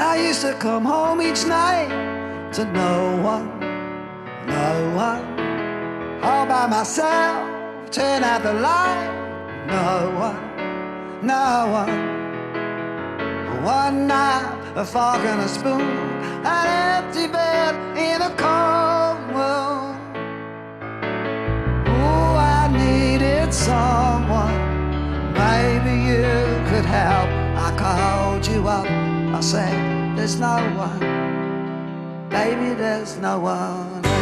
I used to come home each night to no one, all by myself, turn out the light, no one. One knife, a fork and a spoon, an empty bed in a cold room. Oh, I needed someone, maybe you could help. I called you up, I said, there's no one, baby, there's no one.